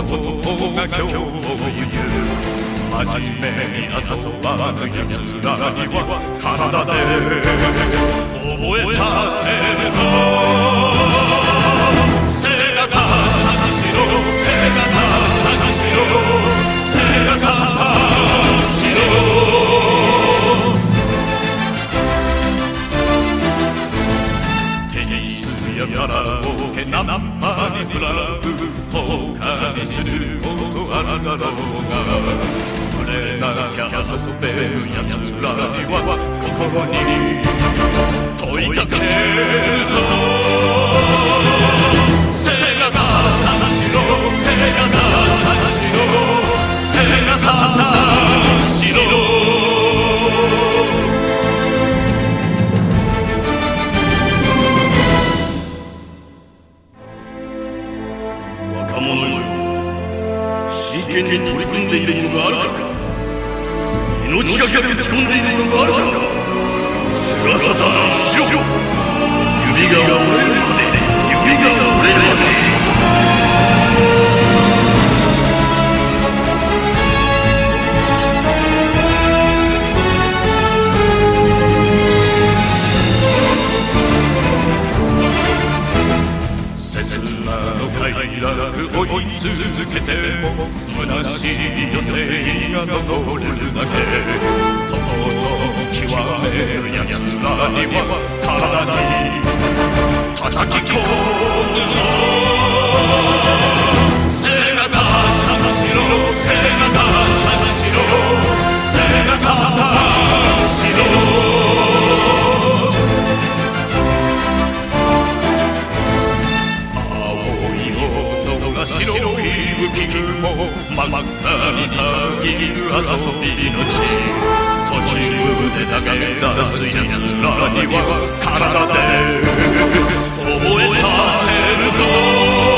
が今日を言う。真面目に遊ばぬ奴らには体で覚えさせるぞ。背が高しろ、背が高しろ、背が高しろ。テニスやカラオケナンパにクラブ他にすることあるだろうが、触れなきゃ遊べる奴らには心に問いかけるぞ。背が高しろ、背が高しろ、背が高しろ。若者よ、真剣に取り組んでいるものがあるか。命がけで打ち込んでいるものがあるか。すらささにしろ。指が折れるまで、指が折れるまで。快楽追い続けても虚しい余生が残れるだけ。とことん極める奴らには体に叩き込むぞ。背が高しろ、背が高しろ、背が高しろ。白い浮雲も真っ赤にたぎる遊びの地。途中で投げ出す奴らには体で覚えさせるぞ。